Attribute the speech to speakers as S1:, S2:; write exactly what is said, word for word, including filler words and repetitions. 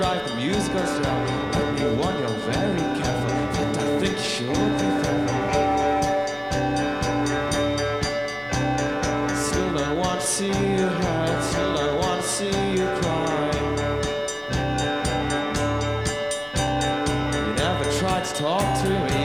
S1: like the music goes down. Let me warn you, very careful, that I think you should be fair. Still don't want to see you hurt, still don't want to see you cry. You never tried to talk to me,